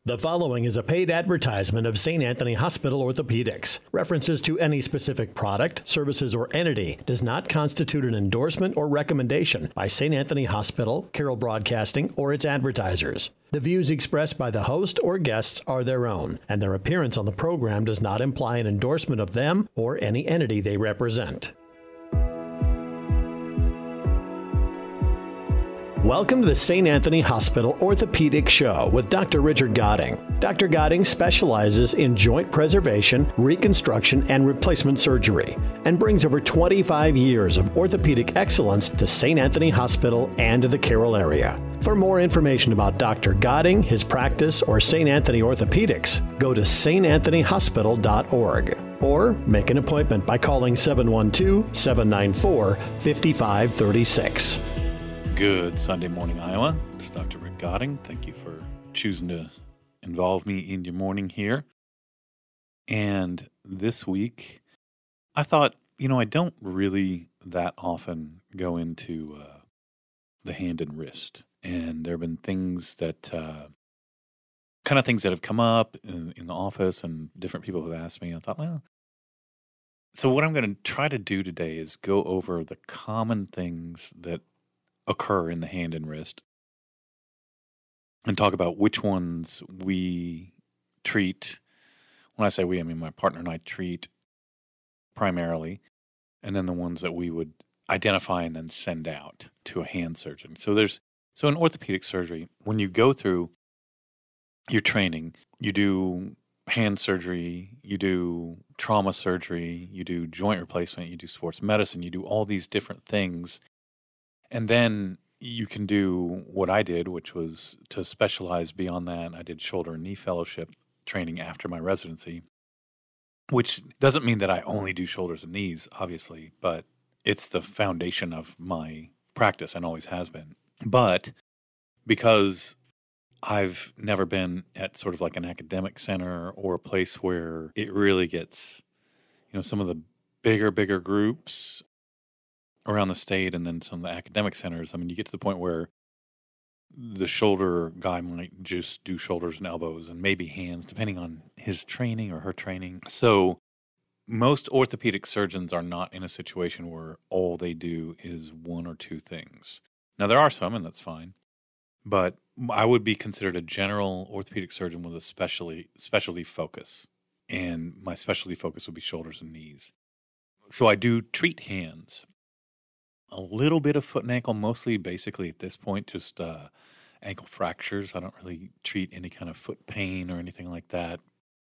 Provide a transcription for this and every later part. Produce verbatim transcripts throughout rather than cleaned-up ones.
The following is a paid advertisement of Saint Anthony Hospital Orthopedics. References to any specific product, services, or entity does not constitute an endorsement or recommendation by Saint Anthony Hospital, Carroll Broadcasting, or its advertisers. The views expressed by the host or guests are their own, and their appearance on the program does not imply an endorsement of them or any entity they represent. Welcome to the Saint Anthony Hospital Orthopedic Show with Doctor Richard Goding. Doctor Goding specializes in joint preservation, reconstruction, and replacement surgery, and brings over twenty-five years of orthopedic excellence to Saint Anthony Hospital and to the Carroll area. For more information about Doctor Goding, his practice, or Saint Anthony Orthopedics, go to s t anthony hospital dot org or make an appointment by calling seven one two, seven nine four, five five three six. Good Sunday morning, Iowa. It's Doctor Rick Goding. Thank you for choosing to involve me in your morning here. And this week, I thought, you know, I don't really that often go into uh, the hand and wrist. And there have been things that, uh, kind of things that have come up in, in the office, and different people have asked me. And I thought, well, so what I'm going to try to do today is go over the common things that occur in the hand and wrist and talk about which ones we treat. When I say we, I mean my partner and I treat primarily, and then the ones that we would identify and then send out to a hand surgeon. So there's so in orthopedic surgery, when you go through your training, you do hand surgery, you do trauma surgery, you do joint replacement, you do sports medicine, you do all these different things. And then you can do what I did, which was to specialize beyond that. I did shoulder and knee fellowship training after my residency, which doesn't mean that I only do shoulders and knees, obviously, but it's the foundation of my practice and always has been. But because I've never been at sort of like an academic center or a place where it really gets, you know, some of the bigger, bigger groups around the state, and then some of the academic centers, I mean, you get to the point where the shoulder guy might just do shoulders and elbows and maybe hands, depending on his training or her training. So most orthopedic surgeons are not in a situation where all they do is one or two things. Now, there are some, and that's fine, but I would be considered a general orthopedic surgeon with a specialty, specialty focus, and my specialty focus would be shoulders and knees. So I do treat hands. A little bit of foot and ankle, mostly basically at this point, just uh, ankle fractures. I don't really treat any kind of foot pain or anything like that.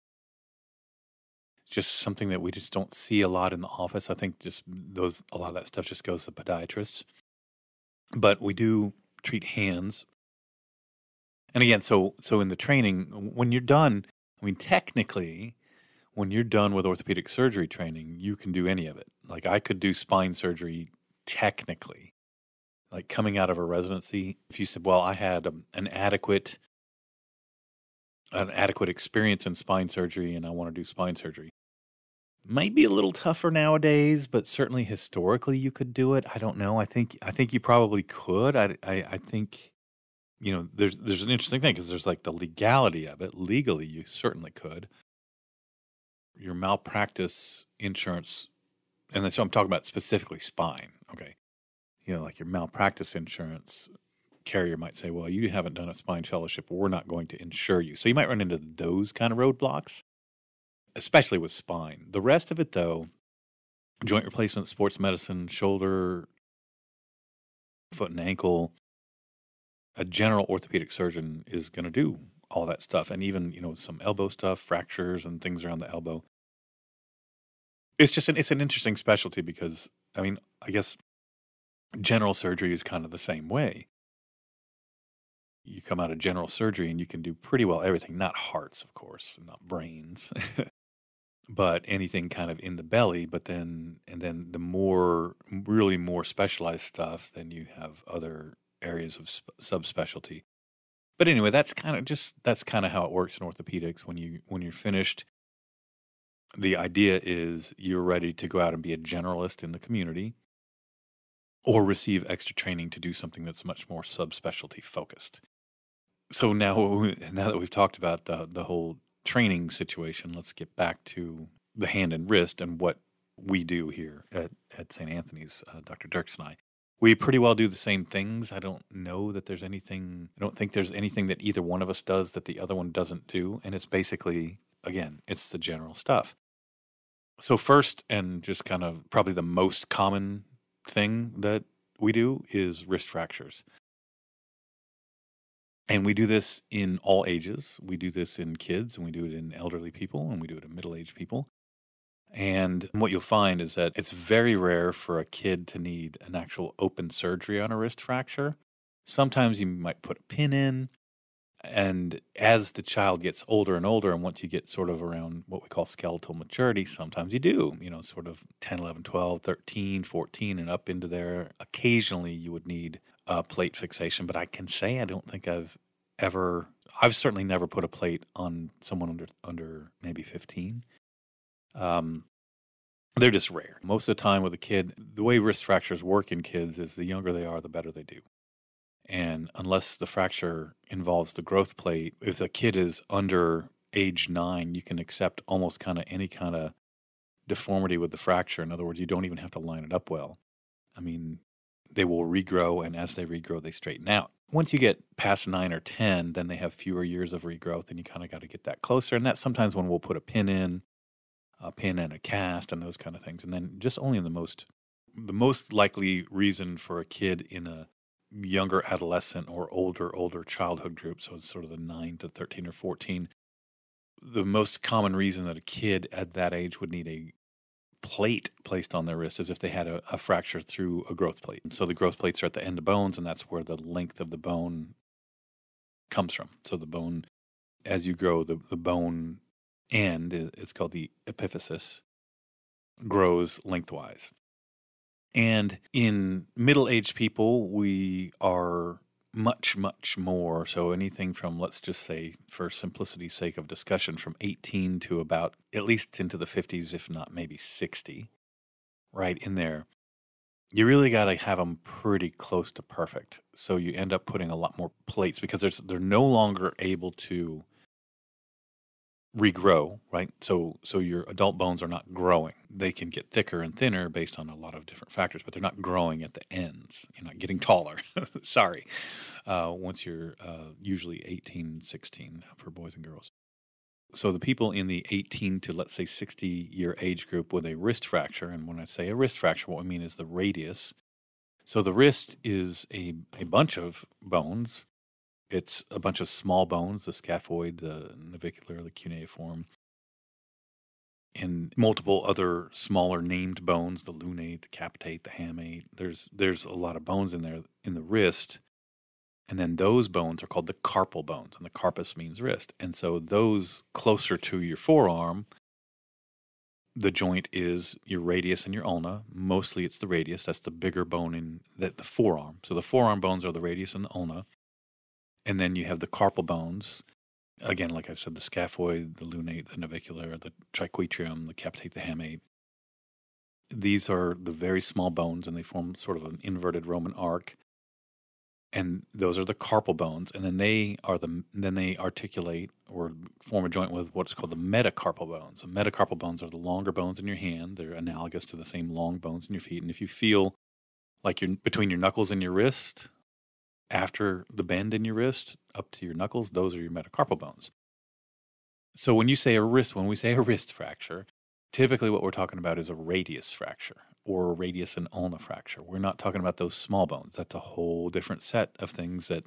Just something that we just don't see a lot in the office. I think just those a lot of that stuff just goes to podiatrists. But we do treat hands. And again, so so in the training, when you're done, I mean, technically, when you're done with orthopedic surgery training, you can do any of it. Like I could do spine surgery technically, like coming out of a residency. If you said, well, I had um, an adequate an adequate experience in spine surgery and I want to do spine surgery, might be a little tougher nowadays, but certainly historically you could do it. I don't know. I think I think you probably could. I I, I think, you know, there's there's an interesting thing because there's like the legality of it. Legally, you certainly could. Your malpractice insurance, and so I'm talking about specifically spine, okay? You know, like your malpractice insurance carrier might say, well, you haven't done a spine fellowship, we're not going to insure you. So you might run into those kind of roadblocks, especially with spine. The rest of it, though, joint replacement, sports medicine, shoulder, foot and ankle, a general orthopedic surgeon is going to do all that stuff. And even, you know, some elbow stuff, fractures and things around the elbow. It's just an, it's an interesting specialty because, I mean, I guess general surgery is kind of the same way. You come out of general surgery and you can do pretty well everything, not hearts, of course, not brains, but anything kind of in the belly. But then, and then the more, really more specialized stuff, then you have other areas of sp- subspecialty. But anyway, that's kind of just, that's kind of how it works in orthopedics. When you, when you're finished, the idea is you're ready to go out and be a generalist in the community or receive extra training to do something that's much more subspecialty focused. So now, now that we've talked about the the whole training situation, let's get back to the hand and wrist and what we do here at, at Saint Anthony's, uh, Doctor Dirks and I. We pretty well do the same things. I don't know that there's anything, I don't think there's anything that either one of us does that the other one doesn't do. And it's basically, again, it's the general stuff. So first, and just kind of probably the most common thing that we do is wrist fractures. And we do this in all ages. We do this in kids, and we do it in elderly people, and we do it in middle-aged people. And what you'll find is that it's very rare for a kid to need an actual open surgery on a wrist fracture. Sometimes you might put a pin in, and as the child gets older and older, and once you get sort of around what we call skeletal maturity, sometimes you do, you know, sort of ten, eleven, twelve, thirteen, fourteen, and up into there. Occasionally you would need a plate fixation, but I can say I don't think I've ever, I've certainly never put a plate on someone under under maybe fifteen. Um, they're just rare. Most of the time with a kid, the way wrist fractures work in kids is the younger they are, the better they do. And unless the fracture involves the growth plate, if the kid is under age nine, you can accept almost kind of any kind of deformity with the fracture. In other words, you don't even have to line it up well. I mean, they will regrow, and as they regrow, they straighten out. Once you get past nine or ten, then they have fewer years of regrowth, and you kind of got to get that closer. And that's sometimes when we'll put a pin in, a pin and a cast and those kind of things. And then just only in the most, the most likely reason for a kid in a younger adolescent or older, older childhood group, so it's sort of the nine to thirteen or fourteen, the most common reason that a kid at that age would need a plate placed on their wrist is if they had a, a fracture through a growth plate. And so the growth plates are at the end of bones, and that's where the length of the bone comes from. So the bone, as you grow, the, the bone end, it's called the epiphysis, grows lengthwise. And in middle-aged people, we are much, much more. So anything from, let's just say, for simplicity's sake of discussion, from eighteen to about at least into the fifties, if not maybe sixty, right in there. You really got to have them pretty close to perfect. So you end up putting a lot more plates because there's, they're no longer able to regrow, right? So so your adult bones are not growing. They can get thicker and thinner based on a lot of different factors, but they're not growing at the ends. You're not getting taller. Sorry. Uh, once you're uh, usually eighteen, sixteen for boys and girls. So the people in the eighteen to, let's say, sixty year age group with a wrist fracture, and when I say a wrist fracture, what I mean is the radius. So the wrist is a, a bunch of bones. It's a bunch of small bones, the scaphoid, the navicular, the cuneiform, and multiple other smaller named bones, the lunate, the capitate, the hamate. There's there's a lot of bones in there in the wrist. And then those bones are called the carpal bones, and the carpus means wrist. And so those closer to your forearm, the joint is your radius and your ulna. Mostly it's the radius. That's the bigger bone in the, the forearm. So the forearm bones are the radius and the ulna. And then you have the carpal bones. Again, like I said, the scaphoid, the lunate, the navicular, the triquetrum, the capitate, the hamate. These are the very small bones, and they form sort of an inverted Roman arc. And those are the carpal bones. And then they are the then they articulate or form a joint with what's called the metacarpal bones. The metacarpal bones are the longer bones in your hand. They're analogous to the same long bones in your feet. And if you feel like you're between your knuckles and your wrist, after the bend in your wrist up to your knuckles, those are your metacarpal bones. So when you say a wrist, when we say a wrist fracture, typically what we're talking about is a radius fracture or a radius and ulna fracture. We're not talking about those small bones. That's a whole different set of things that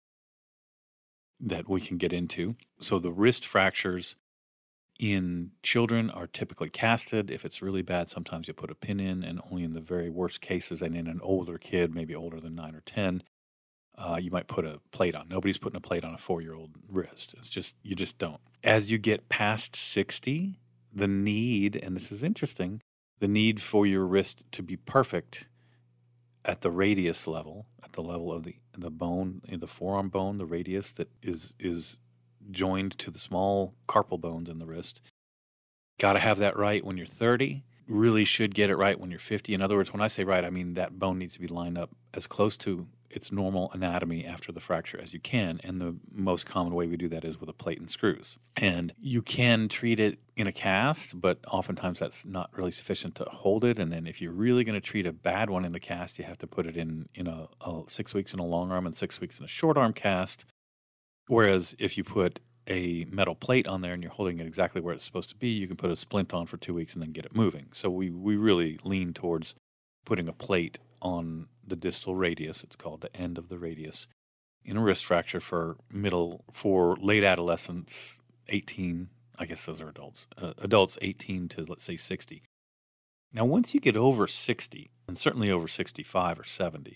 that we can get into. So the wrist fractures in children are typically casted. If it's really bad, sometimes you put a pin in, and only in the very worst cases, and in an older kid, maybe older than nine or ten, Uh, you might put a plate on. Nobody's putting a plate on a four-year-old wrist. It's just, you just don't. As you get past sixty, the need, and this is interesting, the need for your wrist to be perfect at the radius level, at the level of the the bone, in the forearm bone, the radius that is is joined to the small carpal bones in the wrist. Got to have that right when you're thirty. Really should get it right when you're fifty. In other words, when I say right, I mean that bone needs to be lined up as close to its normal anatomy after the fracture as you can. And the most common way we do that is with a plate and screws. And you can treat it in a cast, but oftentimes that's not really sufficient to hold it. And then if you're really going to treat a bad one in the cast, you have to put it in, in a, a six weeks in a long arm and six weeks in a short arm cast. Whereas if you put a metal plate on there and you're holding it exactly where it's supposed to be, you can put a splint on for two weeks and then get it moving. So we, we really lean towards putting a plate on the distal radius, it's called the end of the radius, in a wrist fracture for middle, for late adolescents, eighteen, I guess those are adults, uh, adults eighteen to, let's say, sixty. Now, once you get over sixty, and certainly over sixty-five or seventy,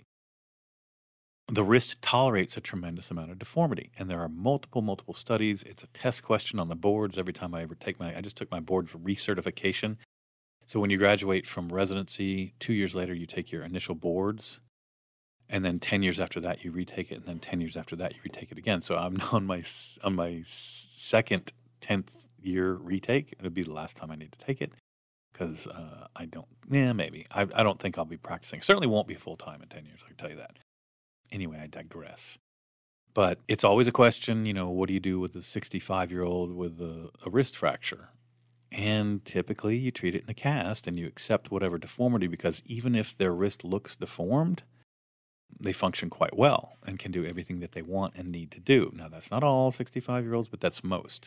the wrist tolerates a tremendous amount of deformity. And there are multiple, multiple studies. It's a test question on the boards every time I ever take my, I just took my board for recertification. So when you graduate from residency, two years later, you take your initial boards, and then ten years after that, you retake it, and then ten years after that, you retake it again. So I'm on my on my second tenth year retake. It'll be the last time I need to take it because uh, I don't, yeah, maybe. I, I don't think I'll be practicing. Certainly won't be full-time in ten years, I can tell you that. Anyway, I digress. But it's always a question, you know, what do you do with a sixty-five-year-old with a, a wrist fracture? And typically you treat it in a cast and you accept whatever deformity because even if their wrist looks deformed, they function quite well and can do everything that they want and need to do. Now, that's not all sixty-five-year-olds, but that's most.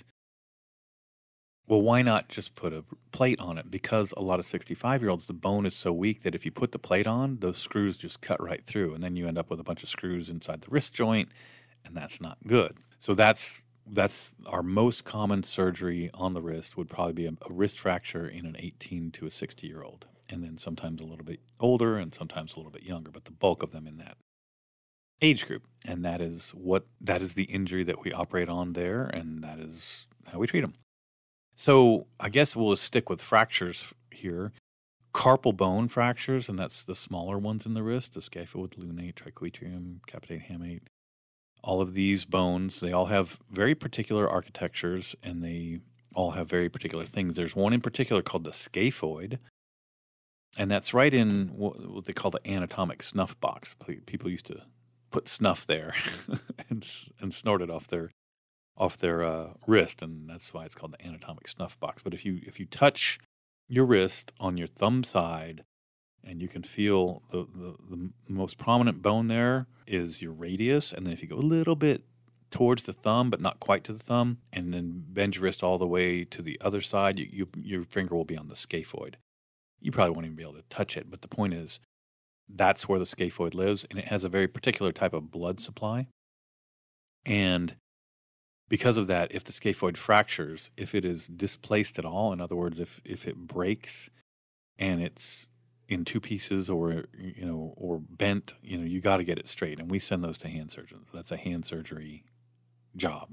Well, why not just put a plate on it? Because a lot of sixty-five-year-olds, the bone is so weak that if you put the plate on, those screws just cut right through, and then you end up with a bunch of screws inside the wrist joint, and that's not good. So that's That's our most common surgery on the wrist would probably be a, a wrist fracture in an eighteen to a sixty-year-old, and then sometimes a little bit older and sometimes a little bit younger, but the bulk of them in that age group. And that is what that is the injury that we operate on there, and that is how we treat them. So I guess we'll just stick with fractures here. Carpal bone fractures, and that's the smaller ones in the wrist, the scaphoid, lunate, triquetrum, capitate hamate. All of these bones, they all have very particular architectures, and they all have very particular things. There's one in particular called the scaphoid, and that's right in what they call the anatomic snuff box. People used to put snuff there and, and snort it off their off their uh, wrist, and that's why it's called the anatomic snuff box. But if you if you touch your wrist on your thumb side, and you can feel the, the, the most prominent bone there is your radius. And then if you go a little bit towards the thumb, but not quite to the thumb, and then bend your wrist all the way to the other side, you, you, your finger will be on the scaphoid. You probably won't even be able to touch it, but the point is that's where the scaphoid lives, and it has a very particular type of blood supply. And because of that, if the scaphoid fractures, if it is displaced at all, in other words, if, if it breaks and it's in two pieces or, you know, or bent, you know, you got to get it straight. And we send those to hand surgeons. That's a hand surgery job.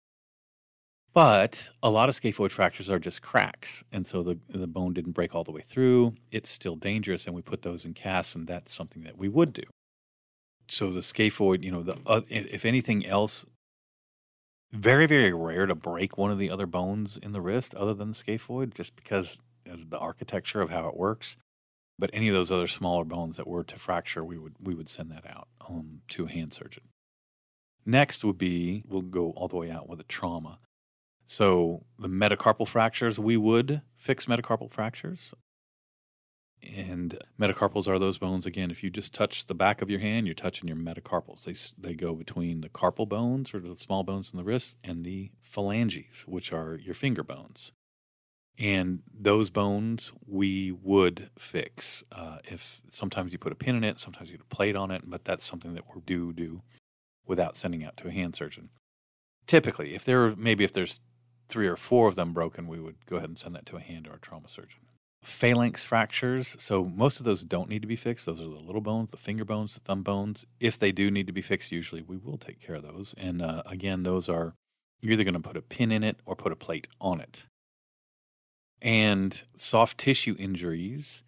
But a lot of scaphoid fractures are just cracks. And so the, the bone didn't break all the way through. It's still dangerous. And we put those in casts, and that's something that we would do. So the scaphoid, you know, the uh, if anything else, very, very rare to break one of the other bones in the wrist other than the scaphoid, just because of the architecture of how it works. But any of those other smaller bones that were to fracture, we would we would send that out um, to a hand surgeon. Next would be, we'll go all the way out with a trauma. So the metacarpal fractures, we would fix metacarpal fractures. And metacarpals are those bones, again, if you just touch the back of your hand, you're touching your metacarpals. They they go between the carpal bones, or the small bones in the wrist, and the phalanges, which are your finger bones. And those bones we would fix. Uh, if sometimes you put a pin in it, sometimes you put a plate on it, but that's something that we do do without sending out to a hand surgeon. Typically, if there are, maybe if there's three or four of them broken, we would go ahead and send that to a hand or a trauma surgeon. Phalanx fractures, so most of those don't need to be fixed. Those are the little bones, the finger bones, the thumb bones. If they do need to be fixed, usually we will take care of those. And uh, again, those are, you're either going to put a pin in it or put a plate on it. And soft tissue injuries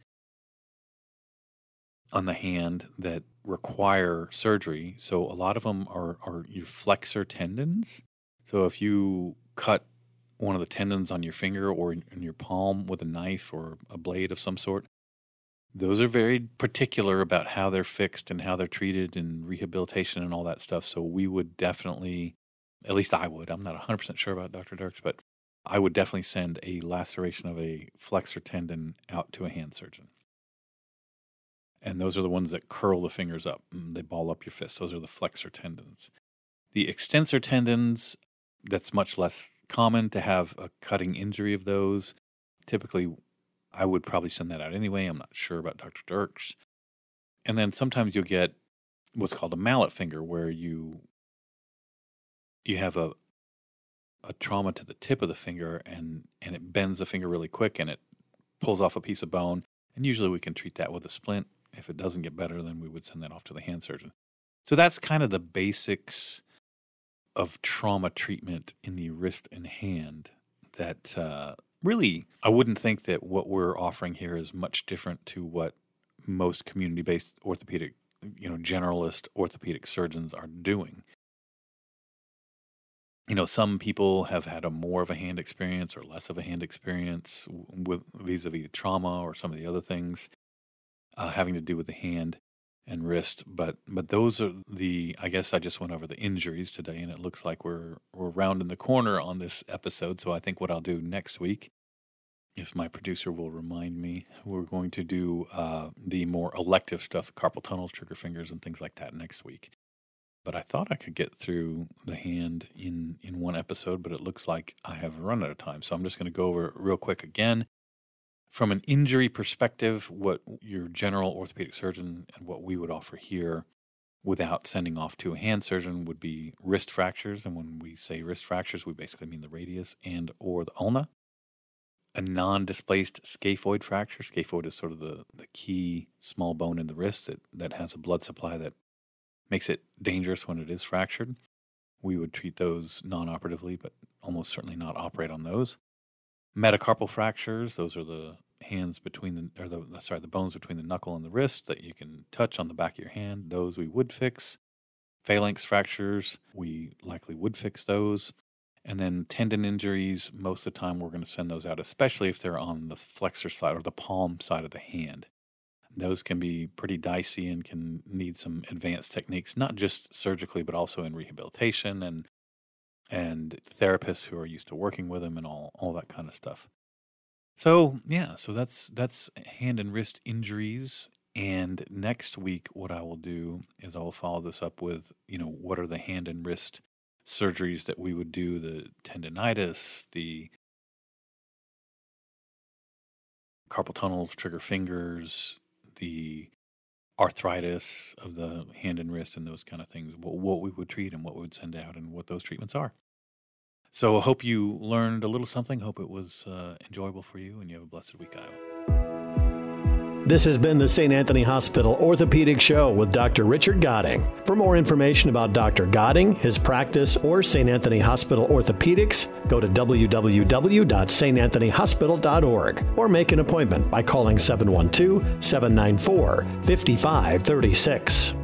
on the hand that require surgery. So a lot of them are, are your flexor tendons. So if you cut one of the tendons on your finger or in, in your palm with a knife or a blade of some sort, those are very particular about how they're fixed and how they're treated and rehabilitation and all that stuff. So we would definitely, at least I would, I'm not one hundred percent sure about Doctor Dirks, but I would definitely send a laceration of a flexor tendon out to a hand surgeon. And those are the ones that curl the fingers up. And they ball up your fist. Those are the flexor tendons. The extensor tendons, that's much less common to have a cutting injury of those. Typically, I would probably send that out anyway. I'm not sure about Doctor Dirks. And then sometimes you'll get what's called a mallet finger, where you you have a a trauma to the tip of the finger, and, and it bends the finger really quick, and it pulls off a piece of bone. And usually we can treat that with a splint. If it doesn't get better, then we would send that off to the hand surgeon. So that's kind of the basics of trauma treatment in the wrist and hand that uh, really, I wouldn't think that what we're offering here is much different to what most community-based orthopedic, you know, generalist orthopedic surgeons are doing. You know, some people have had a more of a hand experience or less of a hand experience with vis-a-vis trauma or some of the other things uh, having to do with the hand and wrist. But but those are the, I guess I just went over the injuries today, and it looks like we're we're rounding the corner on this episode. So I think what I'll do next week, if my producer will remind me, we're going to do uh, the more elective stuff, the carpal tunnels, trigger fingers, and things like that next week. But I thought I could get through the hand in, in one episode, but it looks like I have run out of time. So I'm just going to go over it real quick again. From an injury perspective, what your general orthopedic surgeon and what we would offer here without sending off to a hand surgeon would be wrist fractures. And when we say wrist fractures, we basically mean the radius and or the ulna. A non-displaced scaphoid fracture. Scaphoid is sort of the, the key small bone in the wrist that, that has a blood supply that makes it dangerous when it is fractured. We would treat those non-operatively, but almost certainly not operate on those. Metacarpal fractures, those are the hands between the, or the, sorry, the bones between the knuckle and the wrist that you can touch on the back of your hand. Those we would fix. Phalanx fractures, we likely would fix those. And then tendon injuries, most of the time we're going to send those out, especially if they're on the flexor side or the palm side of the hand. Those can be pretty dicey and can need some advanced techniques, not just surgically, but also in rehabilitation and and therapists who are used to working with them and all, all that kind of stuff. So, yeah, so that's that's hand and wrist injuries. And next week, what I will do is I will follow this up with, you know, what are the hand and wrist surgeries that we would do, the tendinitis, the carpal tunnels, trigger fingers, the arthritis of the hand and wrist and those kind of things, what, what we would treat and what we would send out and what those treatments are. So I hope you learned a little something. Hope it was uh, enjoyable for you, and you have a blessed week, Iowa. This has been the Saint Anthony Hospital Orthopedic Show with Doctor Richard Goding. For more information about Doctor Goding, his practice, or Saint Anthony Hospital Orthopedics, go to w w w dot s t anthony hospital dot org or make an appointment by calling seven one two, seven nine four, five five three six.